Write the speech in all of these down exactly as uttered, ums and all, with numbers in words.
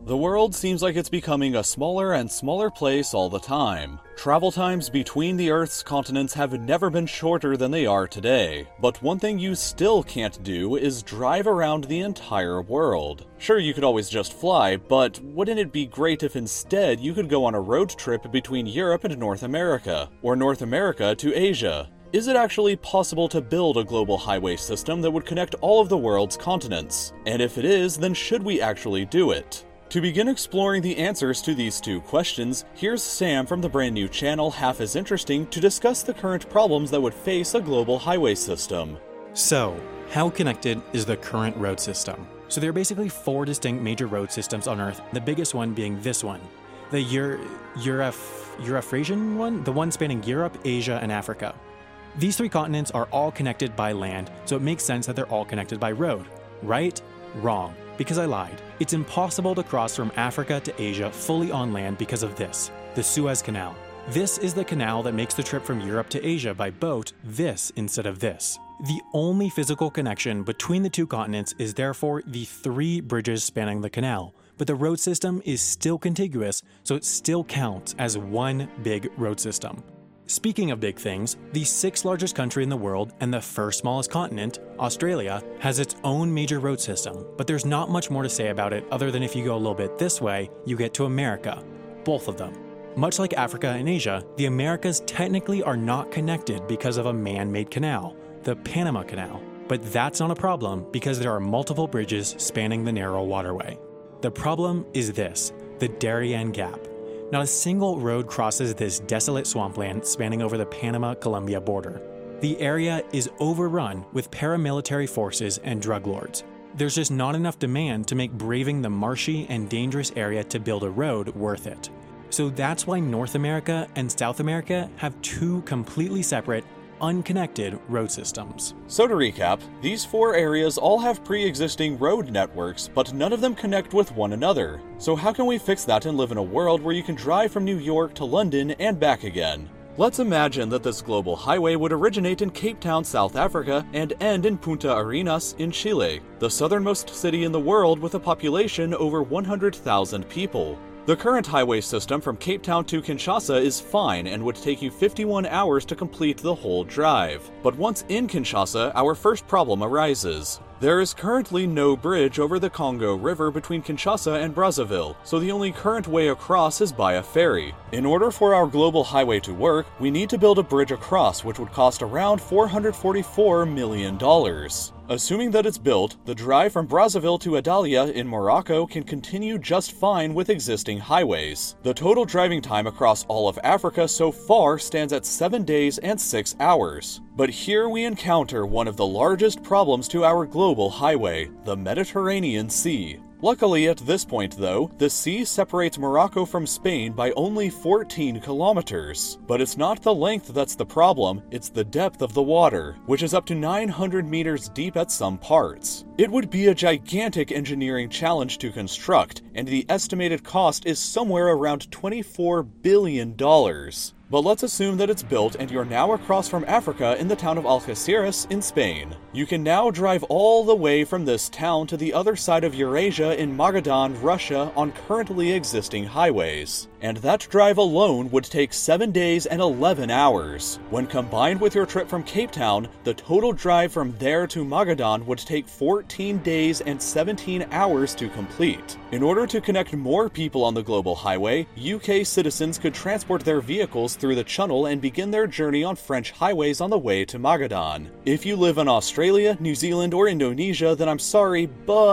The world seems like it's becoming a smaller and smaller place all the time. Travel times between the Earth's continents have never been shorter than they are today, but one thing you still can't do is drive around the entire world. Sure, you could always just fly, but wouldn't it be great if instead you could go on a road trip between Europe and North America, or North America to Asia? Is it actually possible to build a global highway system that would connect all of the world's continents? And if it is, then should we actually do it? To begin exploring the answers to these two questions, here's Sam from the brand new channel Half as Interesting to discuss the current problems that would face a global highway system. So, how connected is the current road system? So there are basically four distinct major road systems on Earth, the biggest one being this one, the Eur Euraf Eurafrasian one, the one spanning Europe, Asia, and Africa. These three continents are all connected by land, so it makes sense that they're all connected by road. Right? Wrong. Because I lied. It's impossible to cross from Africa to Asia fully on land because of this, the Suez Canal. This is the canal that makes the trip from Europe to Asia by boat this instead of this. The only physical connection between the two continents is therefore the three bridges spanning the canal, but the road system is still contiguous, so it still counts as one big road system. Speaking of big things, the sixth largest country in the world and the first smallest continent, Australia, has its own major road system, but there's not much more to say about it other than if you go a little bit this way, you get to America. Both of them. Much like Africa and Asia, the Americas technically are not connected because of a man-made canal, the Panama Canal. But that's not a problem because there are multiple bridges spanning the narrow waterway. The problem is this, the Darien Gap. Not a single road crosses this desolate swampland spanning over the Panama-Colombia border. The area is overrun with paramilitary forces and drug lords. There's just not enough demand to make braving the marshy and dangerous area to build a road worth it. So that's why North America and South America have two completely separate, unconnected road systems. So to recap, these four areas all have pre-existing road networks, but none of them connect with one another. So how can we fix that and live in a world where you can drive from New York to London and back again? Let's imagine that this global highway would originate in Cape Town, South Africa, and end in Punta Arenas in Chile, the southernmost city in the world with a population over one hundred thousand people. The current highway system from Cape Town to Kinshasa is fine and would take you fifty-one hours to complete the whole drive. But once in Kinshasa, our first problem arises. There is currently no bridge over the Congo River between Kinshasa and Brazzaville, so the only current way across is by a ferry. In order for our global highway to work, we need to build a bridge across, which would cost around four hundred forty-four million dollars. Assuming that it's built, the drive from Brazzaville to Adalia in Morocco can continue just fine with existing highways. The total driving time across all of Africa so far stands at seven days and six hours. But here we encounter one of the largest problems to our global highway, the Mediterranean Sea. Luckily at this point though, the sea separates Morocco from Spain by only fourteen kilometers. But it's not the length that's the problem, it's the depth of the water, which is up to nine hundred meters deep at some parts. It would be a gigantic engineering challenge to construct, and the estimated cost is somewhere around twenty-four billion dollars. But let's assume that it's built and you're now across from Africa in the town of Algeciras in Spain. You can now drive all the way from this town to the other side of Eurasia in Magadan, Russia on currently existing highways. And that drive alone would take seven days and eleven hours. When combined with your trip from Cape Town, the total drive from there to Magadan would take fourteen days and seventeen hours to complete. In order to connect more people on the global highway, U K citizens could transport their vehicles through the channel and begin their journey on French highways on the way to Magadan. If you live in Australia, New Zealand, or Indonesia, then I'm sorry,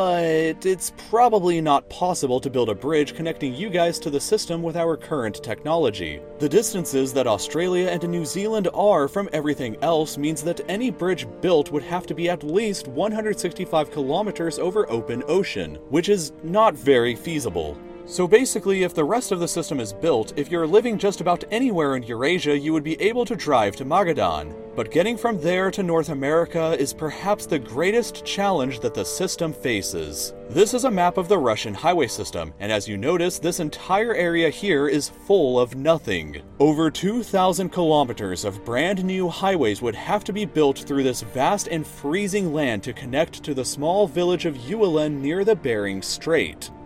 but it's probably not possible to build a bridge connecting you guys to the system with our current technology. The distances that Australia and New Zealand are from everything else means that any bridge built would have to be at least one hundred sixty-five kilometers over open ocean, which is not very feasible. So basically, if the rest of the system is built, if you're living just about anywhere in Eurasia, you would be able to drive to Magadan. But getting from there to North America is perhaps the greatest challenge that the system faces. This is a map of the Russian highway system, and as you notice, this entire area here is full of nothing. Over two thousand kilometers of brand new highways would have to be built through this vast and freezing land to connect to the small village of Uelen near the Bering Strait.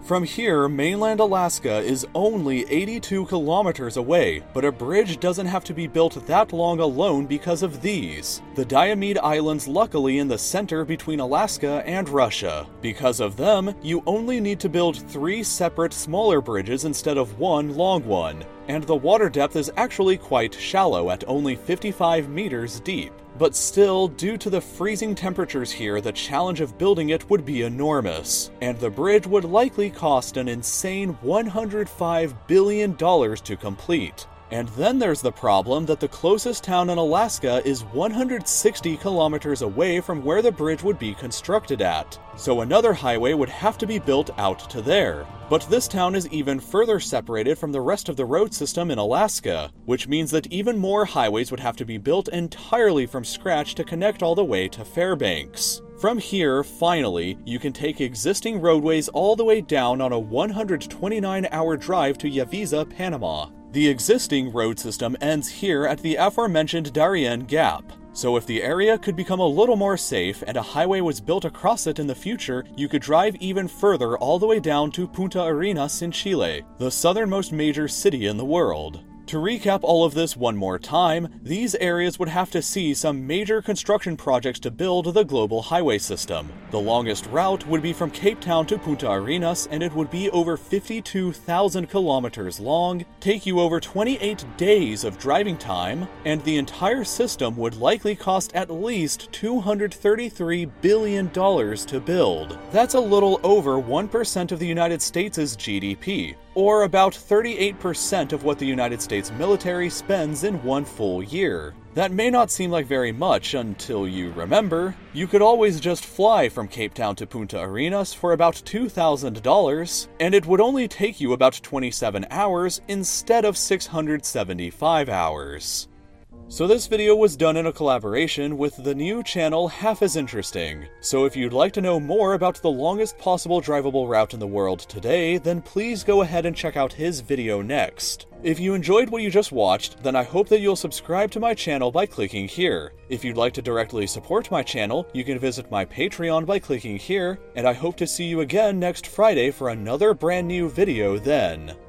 From here, mainland Alaska is only eighty-two kilometers away, but a bridge doesn't have to be built that long alone because of these. The Diomede Islands luckily in the center between Alaska and Russia. Because of them, you only need to build three separate smaller bridges instead of one long one, and the water depth is actually quite shallow at only fifty-five meters deep. But still, due to the freezing temperatures here, the challenge of building it would be enormous, and the bridge would likely cost an insane one hundred five billion dollars to complete. And then there's the problem that the closest town in Alaska is one hundred sixty kilometers away from where the bridge would be constructed at, so another highway would have to be built out to there. But this town is even further separated from the rest of the road system in Alaska, which means that even more highways would have to be built entirely from scratch to connect all the way to Fairbanks. From here, finally, you can take existing roadways all the way down on a one hundred twenty-nine hour drive to Yavisa, Panama. The existing road system ends here at the aforementioned Darien Gap, so if the area could become a little more safe and a highway was built across it in the future, you could drive even further all the way down to Punta Arenas in Chile, the southernmost major city in the world. To recap all of this one more time, these areas would have to see some major construction projects to build the global highway system. The longest route would be from Cape Town to Punta Arenas, and it would be over fifty-two thousand kilometers long, take you over twenty-eight days of driving time, and the entire system would likely cost at least two hundred thirty-three billion dollars to build. That's a little over one percent of the United States' G D P. Or about thirty-eight percent of what the United States military spends in one full year. That may not seem like very much until you remember, you could always just fly from Cape Town to Punta Arenas for about two thousand dollars, and it would only take you about twenty-seven hours instead of six hundred seventy-five hours. So this video was done in a collaboration with the new channel Half as Interesting. So if you'd like to know more about the longest possible drivable route in the world today, then please go ahead and check out his video next. If you enjoyed what you just watched, then I hope that you'll subscribe to my channel by clicking here. If you'd like to directly support my channel, you can visit my Patreon by clicking here, and I hope to see you again next Friday for another brand new video then.